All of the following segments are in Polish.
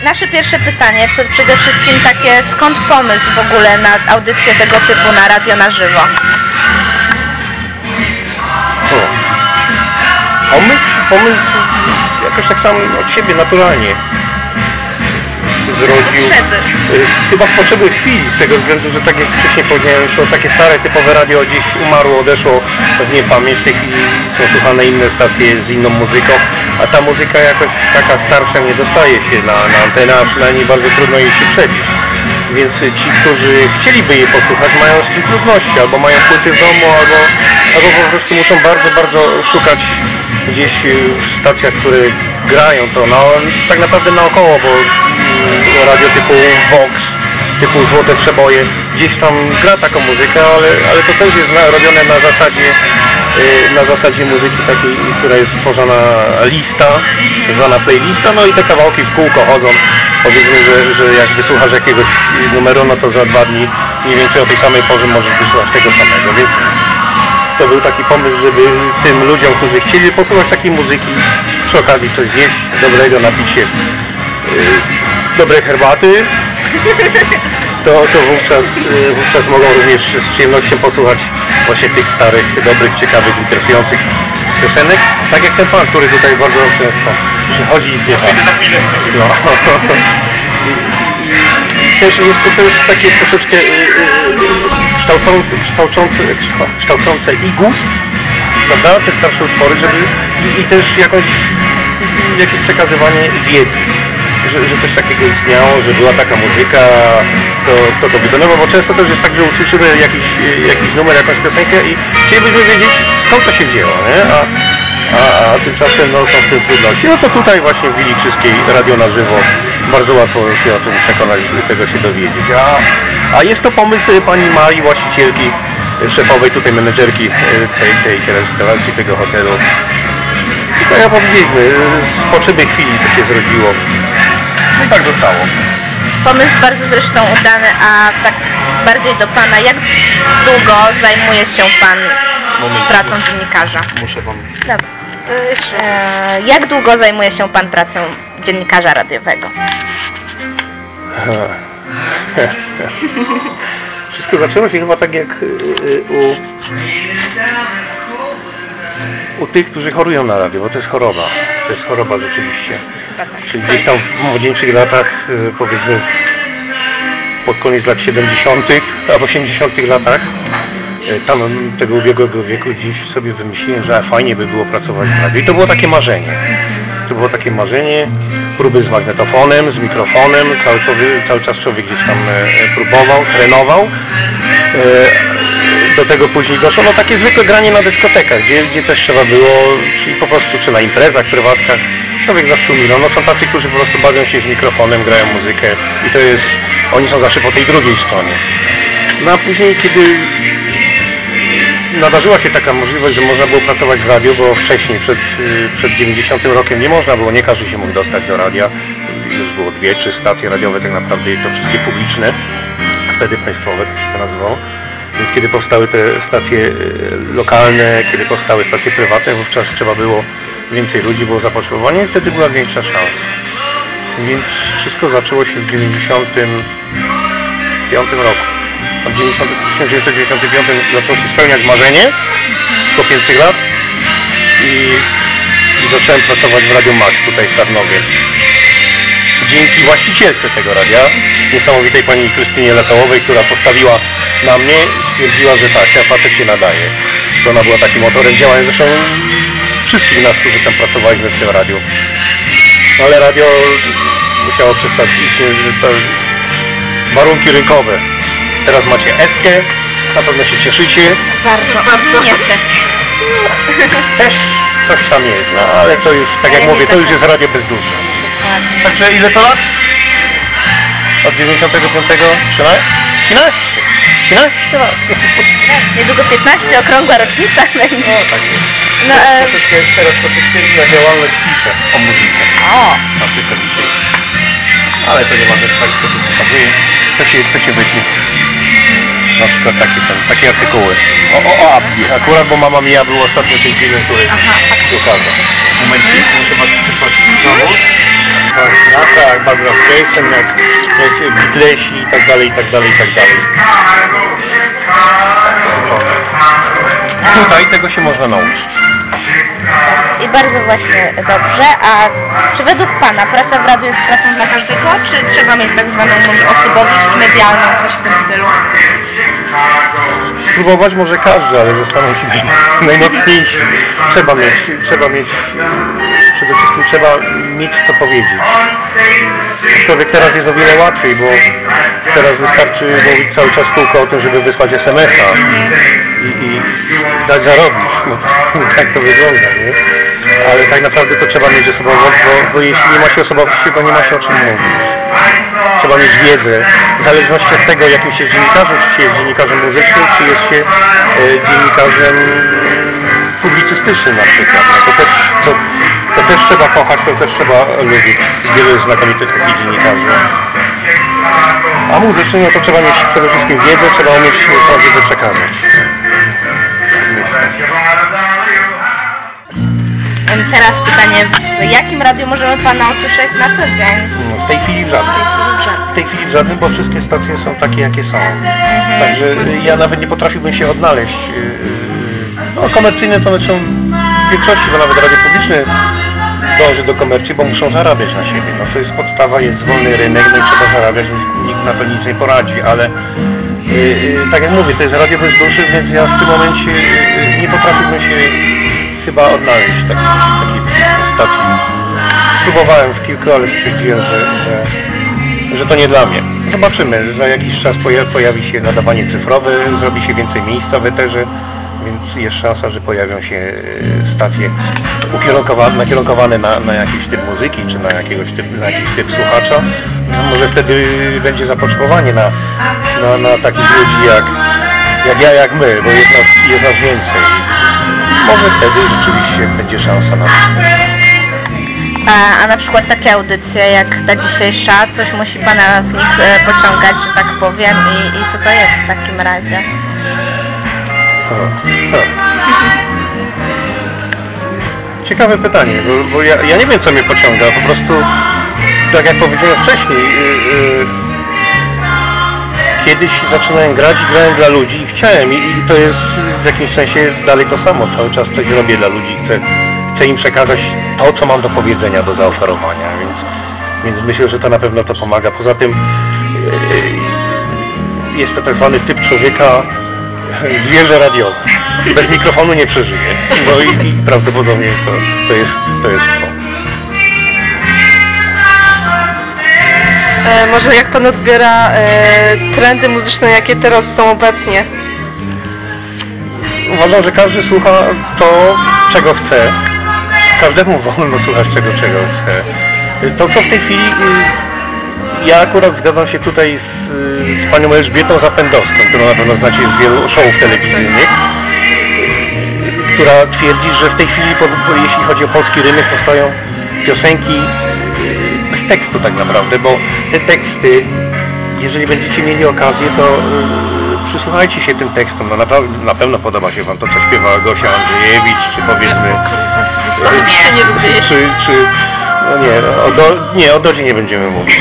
nasze pierwsze pytanie to przede wszystkim takie, skąd pomysł w ogóle na audycję tego typu na radio na żywo? Pomysł jakoś tak sam od siebie naturalnie się zrodził. Chyba z potrzeby chwili, z tego względu, że tak jak wcześniej powiedziałem, to takie stare typowe radio gdzieś umarło, odeszło w niepamięć. W tej chwili są słuchane inne stacje z inną muzyką, a ta muzyka jakoś taka starsza nie dostaje się na antenę, a przynajmniej bardzo trudno jej się przebić. Więc ci, którzy chcieliby je posłuchać, mają z tym trudności, albo mają płyty w domu, albo po prostu muszą bardzo, bardzo szukać gdzieś w stacjach, które grają to, no tak naprawdę naokoło, bo radio typu Vox, typu Złote Przeboje, gdzieś tam gra taką muzykę, ale to też jest robione na zasadzie muzyki takiej, która jest tworzona lista, zwana playlista, no i te kawałki w kółko chodzą. Powiedzmy, że jak wysłuchasz jakiegoś numeru, no to za 2 dni mniej więcej o tej samej porze możesz wysłuchać tego samego, więc to był taki pomysł, żeby tym ludziom, którzy chcieli posłuchać takiej muzyki, przy okazji coś zjeść dobrego, napić się dobrej herbaty, to wówczas mogą również z przyjemnością posłuchać właśnie tych starych, dobrych, ciekawych, interesujących piosenek. Tak jak ten pan, który tutaj bardzo często przychodzi i słucha. No. I też jest to też takie troszeczkę kształcące i gust, prawda, te starsze utwory, żeby i też jakieś przekazywanie wiedzy, że coś takiego istniało, że była taka muzyka, kto to wykonywał, bo często też jest tak, że usłyszymy jakiś numer, jakąś piosenkę i chcielibyśmy wiedzieć, skąd to się wzięło, nie? A tymczasem no, są w tym trudności. No to tutaj właśnie w Willi Krzyskiej radio na żywo bardzo łatwo się o tym przekonać, żeby tego się dowiedzieć. A jest to pomysł pani Marii, właścicielki, szefowej tutaj menedżerki tej restauracji, tego hotelu. I tak jak powiedzieliśmy, z potrzeby chwili to się zrodziło. No i tak zostało. Pomysł bardzo zresztą udany, a tak bardziej do pana, jak długo zajmuje się pan pracą dziennikarza? Muszę wam... Dobra. Jak długo zajmuje się pan pracą dziennikarza radiowego? Wszystko zaczęło się chyba tak jak u tych, którzy chorują na radio, bo to jest choroba. To jest choroba rzeczywiście. Czyli gdzieś tam w młodzieńczych latach, powiedzmy pod koniec lat 70. albo 80. latach, tam tego ubiegłego wieku gdzieś sobie wymyśliłem, że fajnie by było pracować w radiu. I to było takie marzenie. To było takie marzenie, próby z magnetofonem, z mikrofonem, cały czas człowiek gdzieś tam próbował, trenował. Do tego później doszło takie zwykłe granie na dyskotekach, gdzie też trzeba było, czyli po prostu czy na imprezach, prywatkach, człowiek zawsze umilał. No są tacy, którzy po prostu bawią się z mikrofonem, grają muzykę i to jest, oni są zawsze po tej drugiej stronie. No a później, kiedy nadarzyła się taka możliwość, że można było pracować w radiu, bo wcześniej, przed 90 rokiem nie można było, nie każdy się mógł dostać do radia. Już było 2-3 stacje radiowe tak naprawdę i to wszystkie publiczne, wtedy państwowe, tak się to nazywało. Więc kiedy powstały te stacje lokalne, kiedy powstały stacje prywatne, wówczas trzeba było więcej ludzi, było zapotrzebowanie i wtedy była większa szansa. Więc wszystko zaczęło się w 95 roku. W 1995 zaczęło się spełniać marzenie z chłopięcych lat i zacząłem pracować w Radiu Max tutaj w Tarnowie. Dzięki właścicielce tego radia, niesamowitej pani Krystynie Letołowej, która postawiła na mnie i stwierdziła, że tak, ten facet się nadaje. To ona była takim motorem działania, zresztą wszystkich nas, którzy tam pracowaliśmy w tym radiu. Ale radio musiało przestać istnieć, że to warunki rynkowe. Teraz macie Eskę, na pewno się cieszycie. Bardzo. Niestety. Też coś tam jest, no ale to już, tak jak mówię, to już jest radio bez duszy. Także ile to lat? Od 95? 13 lat. Niedługo 15, okrągła rocznica będzie. No tak jest. No, teraz troszeczkę na działalność piszę o muzykę. Na przykład dzisiaj. Ale to nie ma też tak, to się pokazuje. To się wytnie. Na przykład takie artykuły. O Abbi. Akurat, bo Mamma Mia był ostatnio tym filmem, który ukazał. Momencik, muszę was przeprosić znowu. Tak, bardzo. Jason, jak Beatlesi i tak dalej, i tak dalej, i tak dalej. Tutaj tego się można nauczyć. I bardzo właśnie dobrze. A czy według Pana praca w radiu jest pracą dla każdego, czy trzeba mieć tak zwaną może osobowość medialną, coś w tym stylu? Spróbować może każdy, ale zostaną ci najmocniejsi. Trzeba mieć, przede wszystkim trzeba mieć co powiedzieć. Człowiek teraz jest o wiele łatwiej, bo teraz wystarczy mówić cały czas kółko o tym, żeby wysłać SMS-a i dać zarobić. No, tak to wygląda, nie? Ale tak naprawdę to trzeba mieć osobowość, bo jeśli nie ma się osobowości, to nie ma się o czym mówić. Trzeba mieć wiedzę, w zależności od tego, jakim się jest dziennikarzem, czy się jest dziennikarzem muzycznym, czy jest się dziennikarzem publicystycznym na przykład. No to też trzeba kochać, to też trzeba lubić. Wielu znakomitych takich dziennikarzy. A muzycznie, no to trzeba mieć przede wszystkim wiedzę, trzeba umieć tę wiedzę przekazać. Teraz pytanie, w jakim radiu możemy Pana usłyszeć na co dzień? No, w tej chwili w żadnym. W tej chwili w żadnym, bo wszystkie stacje są takie, jakie są. Także ja nawet nie potrafiłbym się odnaleźć. No, komercyjne to są w większości, bo nawet radio publiczne dąży do komercji, bo muszą zarabiać na siebie. No, to jest podstawa, jest wolny rynek, no i trzeba zarabiać, nikt na to nic nie poradzi, ale tak jak mówię, to jest radio bez duszy, więc ja w tym momencie nie potrafiłbym się chyba odnaleźć takiej stacji. Spróbowałem w kilku, ale stwierdziłem, że to nie dla mnie. Zobaczymy, za jakiś czas pojawi się nadawanie cyfrowe, zrobi się więcej miejsca w eterze, więc jest szansa, że pojawią się stacje nakierunkowane na jakiś typ muzyki, czy na jakiś typ słuchacza. Może wtedy będzie zapotrzebowanie na takich ludzi jak ja, jak my, bo jest nas więcej. Może wtedy rzeczywiście będzie szansa na to. A na przykład takie audycje jak ta dzisiejsza, coś musi Pana w nich pociągać, że tak powiem, i co to jest w takim razie? Ciekawe pytanie, bo ja nie wiem, co mnie pociąga, po prostu tak jak powiedziałem wcześniej, kiedyś zaczynałem grać i grałem dla ludzi i chciałem i to jest w jakimś sensie dalej to samo, cały czas coś robię dla ludzi, chcę im przekazać to, co mam do powiedzenia, do zaoferowania, więc myślę, że to na pewno to pomaga. Poza tym jest to tak zwany typ człowieka zwierzę radiowe. Bez mikrofonu nie przeżyje. No i prawdopodobnie to jest to. Może jak Pan odbiera trendy muzyczne, jakie teraz są obecnie? Uważam, że każdy słucha to, czego chce. Każdemu wolno słuchać czego chce. To, co w tej chwili... Ja akurat zgadzam się tutaj z panią Elżbietą Zapędowską, którą na pewno znacie z wielu showów telewizyjnych, która twierdzi, że w tej chwili, jeśli chodzi o polski rynek, powstają piosenki bez tekstu tak naprawdę, bo te teksty, jeżeli będziecie mieli okazję, to przysłuchajcie się tym tekstom. No na pewno podoba się Wam to, co śpiewała Gosia Andrzejewicz, czy powiedzmy... Osobiście nie lubię. Nie, o Dodzie nie będziemy mówić,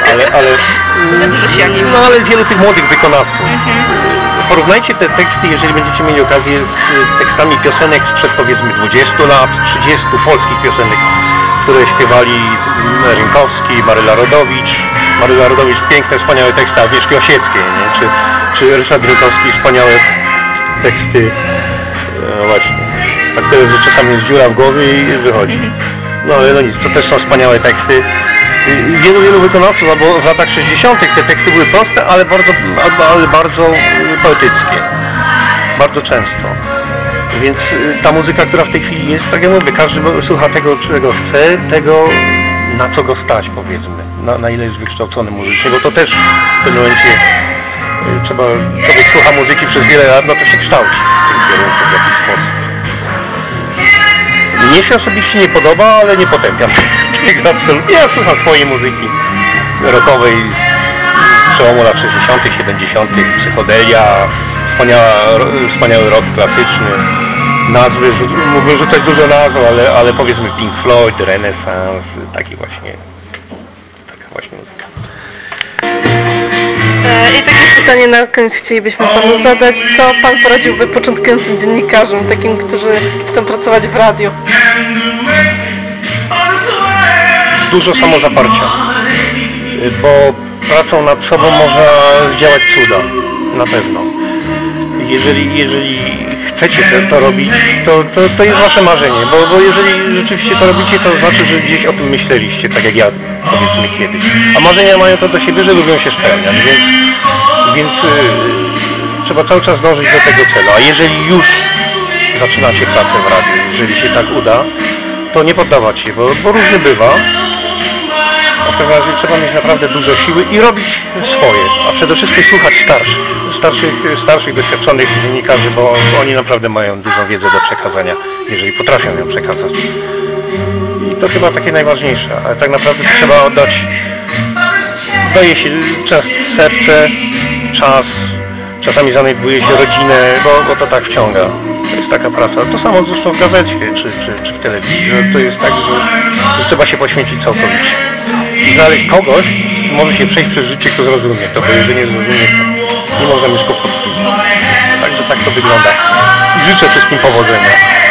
ale wielu tych młodych wykonawców. Porównajcie te teksty, jeżeli będziecie mieli okazję, z tekstami piosenek sprzed powiedzmy 20 lat, 30 polskich piosenek, które śpiewali Rynkowski, Maryla Rodowicz, piękne, wspaniałe teksty Agnieszki Osieckiej, nie? Czy Ryszard Rytowski, wspaniałe teksty, no właśnie, tak to jest, że czasami jest dziura w głowie i wychodzi. No ale no nic, to też są wspaniałe teksty. Wielu wykonawców, albo w latach 60. te teksty były proste, ale bardzo poetyckie. Bardzo często. Więc ta muzyka, która w tej chwili jest, tak jak mówię, każdy słucha tego, czego chce, tego, na co go stać, powiedzmy. Na ile jest wykształcony muzycznie, bo to też w pewnym momencie człowiek słucha muzyki przez wiele lat, no to się kształci w tym kierunku w jakiś sposób. Mnie się osobiście nie podoba, ale nie potępiam tego absolutnie. Ja słucham swojej muzyki rockowej z przełomu lat 60., 70., psychodelia, wspaniały rock klasyczny. Nazwy, mógłbym rzucać dużo nazw, ale powiedzmy Pink Floyd, Renaissance, taka właśnie muzyka. pytanie na koniec chcielibyśmy Panu zadać. Co Pan poradziłby początkującym dziennikarzom, takim, którzy chcą pracować w radiu? Dużo samozaparcia, bo pracą nad sobą można zdziałać cuda, na pewno. Jeżeli chcecie to robić, to jest wasze marzenie, bo jeżeli rzeczywiście to robicie, to znaczy, że gdzieś o tym myśleliście, tak jak ja, powiedzmy, kiedyś. A marzenia mają to do siebie, że lubią się spełniać, więc trzeba cały czas dążyć do tego celu. A jeżeli już zaczynacie pracę w radiu, jeżeli się tak uda, to nie poddawać się, bo różnie bywa. W każdym razie trzeba mieć naprawdę dużo siły i robić swoje, a przede wszystkim słuchać starszych, doświadczonych dziennikarzy, bo oni naprawdę mają dużą wiedzę do przekazania, jeżeli potrafią ją przekazać. I to chyba takie najważniejsze, ale tak naprawdę trzeba daje się często serce, czas, czasami zaniedbuje się rodzinę, bo to tak wciąga. To jest taka praca. To samo zresztą w gazecie czy w telewizji. To jest tak, że trzeba się poświęcić całkowicie. I znaleźć kogoś, z kim może się przejść przez życie, kto zrozumie to, bo jeżeli nie zrozumie, to nie można mieć kłopotów. Także tak to wygląda. I życzę wszystkim powodzenia.